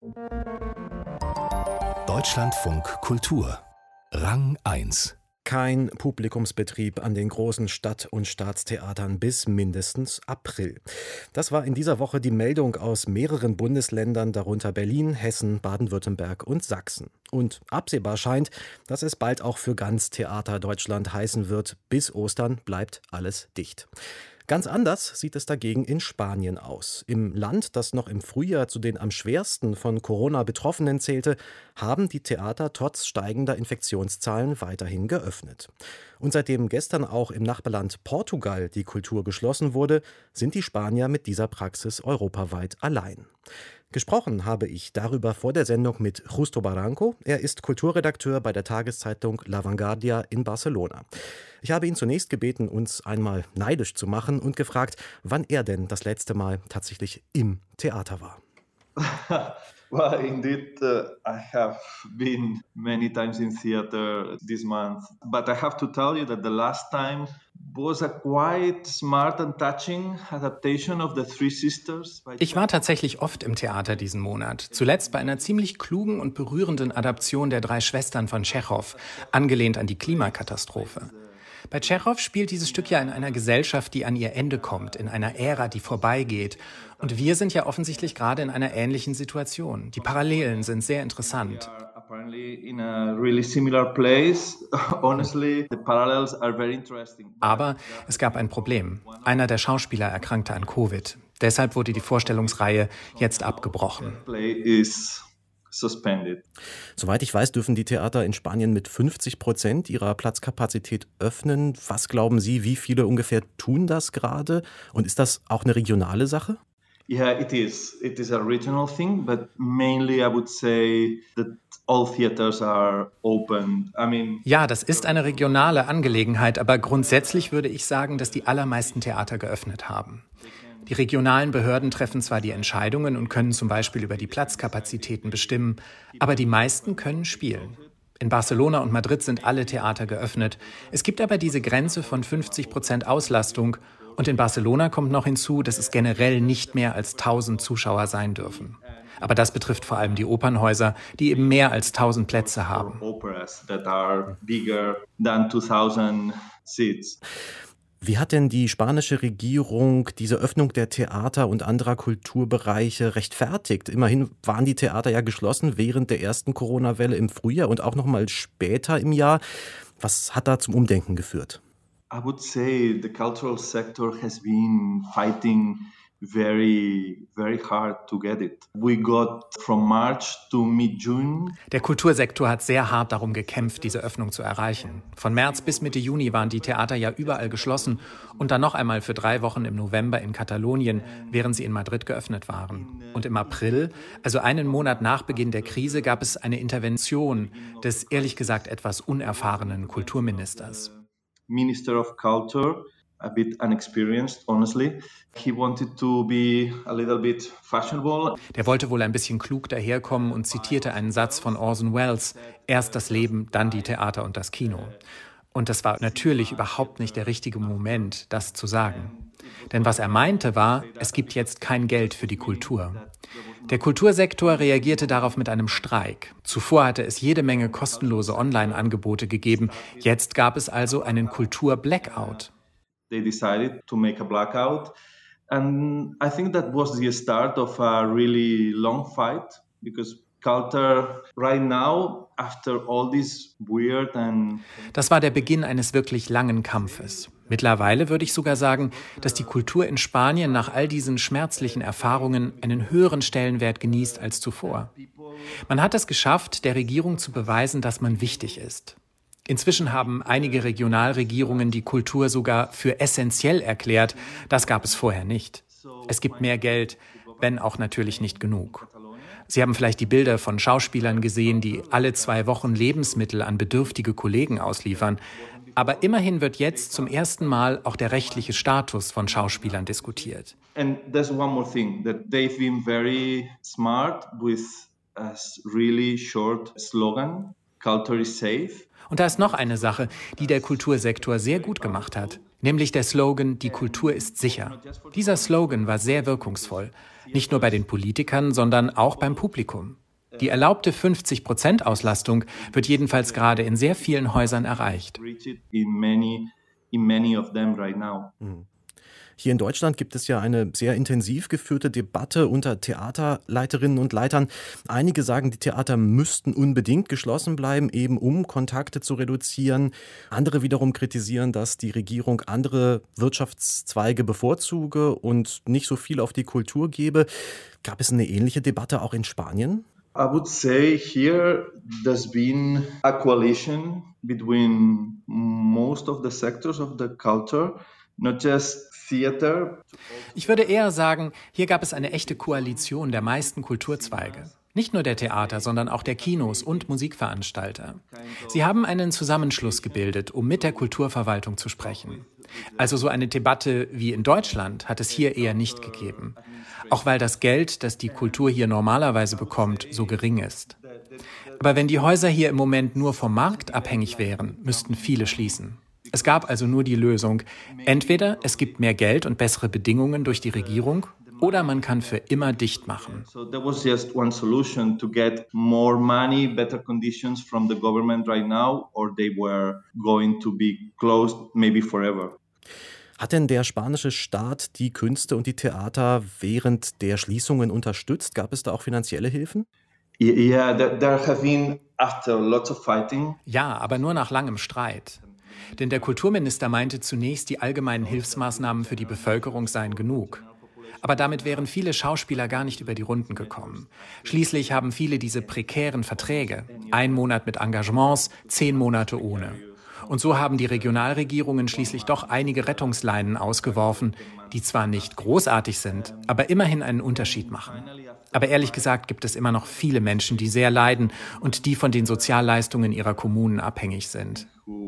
Deutschlandfunk Kultur Rang 1. Kein Publikumsbetrieb an den großen Stadt- und Staatstheatern bis mindestens April. Das war in dieser Woche die Meldung aus mehreren Bundesländern, darunter Berlin, Hessen, Baden-Württemberg und Sachsen. Und absehbar scheint, dass es bald auch für ganz Theater Deutschland heißen wird, bis Ostern bleibt alles dicht. Ganz anders sieht es dagegen in Spanien aus. Im Land, das noch im Frühjahr zu den am schwersten von Corona Betroffenen zählte, haben die Theater trotz steigender Infektionszahlen weiterhin geöffnet. Und seitdem gestern auch im Nachbarland Portugal die Kultur geschlossen wurde, sind die Spanier mit dieser Praxis europaweit allein. Gesprochen habe ich darüber vor der Sendung mit Justo Barranco. Er ist Kulturredakteur bei der Tageszeitung La Vanguardia in Barcelona. Ich habe ihn zunächst gebeten, uns einmal neidisch zu machen und gefragt, wann er denn das letzte Mal tatsächlich im Theater war. Well, indeed, I have been many times in theater this month, but I have to tell you that the last time was a quite smart and touching adaptation of The Three Sisters. Ich war tatsächlich oft im Theater diesen Monat, zuletzt bei einer ziemlich klugen und berührenden Adaption der Drei Schwestern von Tschechow, angelehnt an die Klimakatastrophe. Bei Tschechow spielt dieses Stück ja in einer Gesellschaft, die an ihr Ende kommt, in einer Ära, die vorbeigeht. Und wir sind ja offensichtlich gerade in einer ähnlichen Situation. Die Parallelen sind sehr interessant. Aber es gab ein Problem. Einer der Schauspieler erkrankte an Covid. Deshalb wurde die Vorstellungsreihe jetzt abgebrochen. Suspended. Soweit ich weiß, dürfen die Theater in Spanien mit 50% ihrer Platzkapazität öffnen. Was glauben Sie, wie viele ungefähr tun das gerade? Und ist das auch eine regionale Sache? Yeah, it is. It is a regional thing, but mainly I would say that all theaters are open. Ja, das ist eine regionale Angelegenheit, aber grundsätzlich würde ich sagen, dass die allermeisten Theater geöffnet haben. Die regionalen Behörden treffen zwar die Entscheidungen und können zum Beispiel über die Platzkapazitäten bestimmen, aber die meisten können spielen. In Barcelona und Madrid sind alle Theater geöffnet. Es gibt aber diese Grenze von 50% Auslastung und in Barcelona kommt noch hinzu, dass es generell nicht mehr als 1000 Zuschauer sein dürfen. Aber das betrifft vor allem die Opernhäuser, die eben mehr als 1000 Plätze haben. Operas that are bigger than 2000 seats. Wie hat denn die spanische Regierung diese Öffnung der Theater und anderer Kulturbereiche rechtfertigt? Immerhin waren die Theater ja geschlossen während der ersten Corona-Welle im Frühjahr und auch noch mal später im Jahr. Was hat da zum Umdenken geführt? I would say the cultural sector has been fighting very, very hard to get it. We got from March to mid-June. Der Kultursektor hat sehr hart darum gekämpft, diese Öffnung zu erreichen. Von März bis Mitte Juni waren die Theater ja überall geschlossen und dann noch einmal für 3 Wochen im November in Katalonien, während sie in Madrid geöffnet waren. Und im April, also einen Monat nach Beginn der Krise, gab es eine Intervention des ehrlich gesagt etwas unerfahrenen Kulturministers. Minister of Culture, a bit unexperienced, honestly. He wanted to be a little bit fashionable. Der wollte wohl ein bisschen klug daherkommen und zitierte einen Satz von Orson Welles: Erst das Leben, dann die Theater und das Kino. Und das war natürlich überhaupt nicht der richtige Moment, das zu sagen. Denn was er meinte war, es gibt jetzt kein Geld für die Kultur. Der Kultursektor reagierte darauf mit einem Streik. Zuvor hatte es jede Menge kostenlose Online-Angebote gegeben. Jetzt gab es also einen Kultur-Blackout. They decided to make a blackout. And I think that was the start of a really long fight, because culture right now, after all this weird and... Das war der Beginn eines wirklich langen Kampfes. Mittlerweile würde ich sogar sagen, dass die Kultur in Spanien nach all diesen schmerzlichen Erfahrungen einen höheren Stellenwert genießt als zuvor. Man hat es geschafft, der Regierung zu beweisen, dass man wichtig ist. Inzwischen haben einige Regionalregierungen die Kultur sogar für essentiell erklärt. Das gab es vorher nicht. Es gibt mehr Geld, wenn auch natürlich nicht genug. Sie haben vielleicht die Bilder von Schauspielern gesehen, die alle 2 Wochen Lebensmittel an bedürftige Kollegen ausliefern. Aber immerhin wird jetzt zum ersten Mal auch der rechtliche Status von Schauspielern diskutiert. And there's one more thing, that they've been very smart with a really short slogan, culture is safe. Und da ist noch eine Sache, die der Kultursektor sehr gut gemacht hat. nämlich der Slogan „Die Kultur ist sicher“. Dieser Slogan war sehr wirkungsvoll, nicht nur bei den Politikern, sondern auch beim Publikum. Die erlaubte 50%-Auslastung wird jedenfalls gerade in sehr vielen Häusern erreicht. Hier in Deutschland gibt es ja eine sehr intensiv geführte Debatte unter Theaterleiterinnen und Leitern. Einige sagen, die Theater müssten unbedingt geschlossen bleiben, eben um Kontakte zu reduzieren. Andere wiederum kritisieren, dass die Regierung andere Wirtschaftszweige bevorzuge und nicht so viel auf die Kultur gebe. Gab es eine ähnliche Debatte auch in Spanien? I would say here there's been a coalition between most of the sectors of the culture, not just theater. Ich würde eher sagen, hier gab es eine echte Koalition der meisten Kulturzweige. Nicht nur der Theater, sondern auch der Kinos und Musikveranstalter. Sie haben einen Zusammenschluss gebildet, um mit der Kulturverwaltung zu sprechen. Also so eine Debatte wie in Deutschland hat es hier eher nicht gegeben. Auch weil das Geld, das die Kultur hier normalerweise bekommt, so gering ist. Aber wenn die Häuser hier im Moment nur vom Markt abhängig wären, müssten viele schließen. Es gab also nur die Lösung, entweder es gibt mehr Geld und bessere Bedingungen durch die Regierung, oder man kann für immer dicht machen. So there was just one solution to get more money, better conditions from the government right now, or they were going to be closed maybe forever. Hat denn der spanische Staat die Künste und die Theater während der Schließungen unterstützt? Gab es da auch finanzielle Hilfen? Yeah, there have been after lots of fighting. Ja, aber nur nach langem Streit. Denn der Kulturminister meinte zunächst, die allgemeinen Hilfsmaßnahmen für die Bevölkerung seien genug. Aber damit wären viele Schauspieler gar nicht über die Runden gekommen. Schließlich haben viele diese prekären Verträge. 1 Monat mit Engagements, 10 Monate ohne. Und so haben die Regionalregierungen schließlich doch einige Rettungsleinen ausgeworfen, die zwar nicht großartig sind, aber immerhin einen Unterschied machen. Aber ehrlich gesagt gibt es immer noch viele Menschen, die sehr leiden und die von den Sozialleistungen ihrer Kommunen abhängig sind.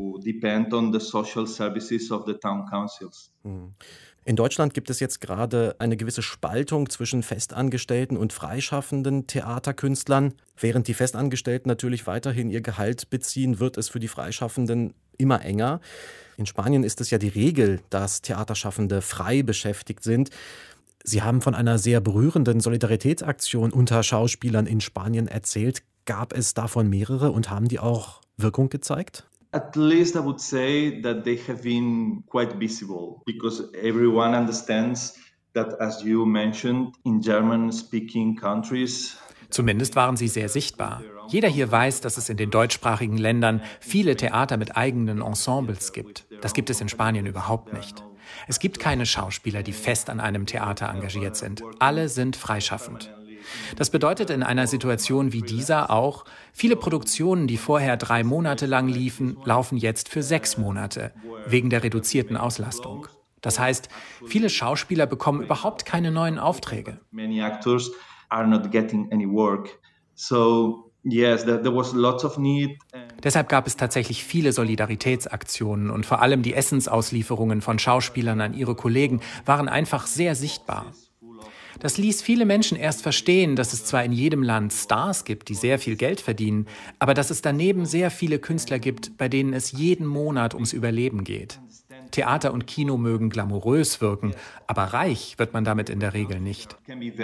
In Deutschland gibt es jetzt gerade eine gewisse Spaltung zwischen Festangestellten und freischaffenden Theaterkünstlern. Während die Festangestellten natürlich weiterhin ihr Gehalt beziehen, wird es für die Freischaffenden immer enger. In Spanien ist es ja die Regel, dass Theaterschaffende frei beschäftigt sind. Sie haben von einer sehr berührenden Solidaritätsaktion unter Schauspielern in Spanien erzählt. Gab es davon mehrere und haben die auch Wirkung gezeigt? At least I would say that they have been quite visible because everyone understands that, as you mentioned, in German-speaking countries. Zumindest waren sie sehr sichtbar. Jeder hier weiß, dass es in den deutschsprachigen Ländern viele Theater mit eigenen Ensembles gibt. Das gibt es in Spanien überhaupt nicht. Es gibt keine Schauspieler, die fest an einem Theater engagiert sind. Alle sind freischaffend. Das bedeutet in einer Situation wie dieser auch, viele Produktionen, die vorher 3 Monate lang liefen, laufen jetzt für 6 Monate, wegen der reduzierten Auslastung. Das heißt, viele Schauspieler bekommen überhaupt keine neuen Aufträge. Many actors are not getting any work. So yes, there was lots of need. Deshalb gab es tatsächlich viele Solidaritätsaktionen und vor allem die Essensauslieferungen von Schauspielern an ihre Kollegen waren einfach sehr sichtbar. Das ließ viele Menschen erst verstehen, dass es zwar in jedem Land Stars gibt, die sehr viel Geld verdienen, aber dass es daneben sehr viele Künstler gibt, bei denen es jeden Monat ums Überleben geht. Theater und Kino mögen glamourös wirken, aber reich wird man damit in der Regel nicht.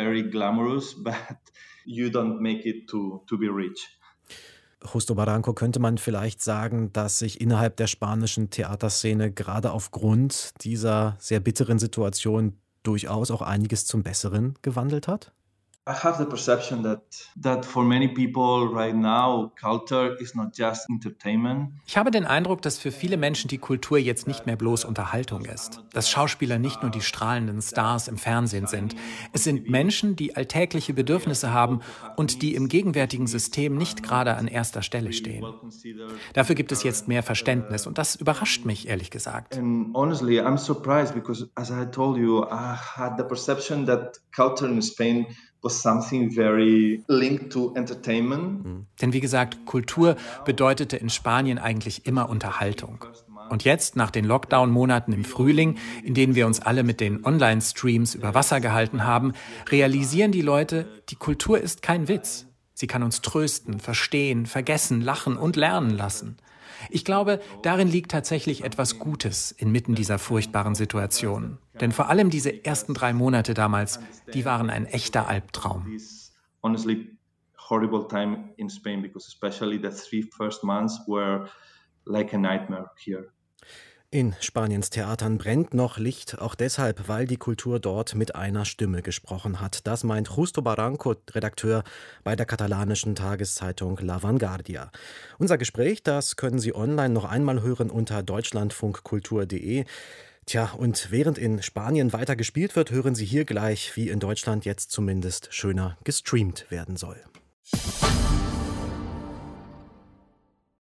Justo Barranco, könnte man vielleicht sagen, dass sich innerhalb der spanischen Theaterszene gerade aufgrund dieser sehr bitteren Situation durchaus auch einiges zum Besseren gewandelt hat? I have the perception that for many people right now, culture is not just entertainment. Ich habe den Eindruck, dass für viele Menschen die Kultur jetzt nicht mehr bloß Unterhaltung ist. Dass Schauspieler nicht nur die strahlenden Stars im Fernsehen sind. Es sind Menschen, die alltägliche Bedürfnisse haben und die im gegenwärtigen System nicht gerade an erster Stelle stehen. Dafür gibt es jetzt mehr Verständnis und das überrascht mich, ehrlich gesagt. And honestly, I'm surprised because, as I told you, I had the perception that culture in Spain was something very linked to entertainment. Denn wie gesagt, Kultur bedeutete in Spanien eigentlich immer Unterhaltung. Und jetzt, nach den Lockdown-Monaten im Frühling, in denen wir uns alle mit den Online-Streams über Wasser gehalten haben, realisieren die Leute, die Kultur ist kein Witz. Sie kann uns trösten, verstehen, vergessen, lachen und lernen lassen. Ich glaube, darin liegt tatsächlich etwas Gutes inmitten dieser furchtbaren Situation. Denn vor allem diese ersten 3 Monate damals, die waren ein echter Albtraum. Honestly, horrible time in Spain because especially the 3 first months were like a nightmare here. In Spaniens Theatern brennt noch Licht, auch deshalb, weil die Kultur dort mit einer Stimme gesprochen hat. Das meint Justo Barranco, Redakteur bei der katalanischen Tageszeitung La Vanguardia. Unser Gespräch, das können Sie online noch einmal hören unter deutschlandfunkkultur.de. Tja, und während in Spanien weiter gespielt wird, hören Sie hier gleich, wie in Deutschland jetzt zumindest schöner gestreamt werden soll.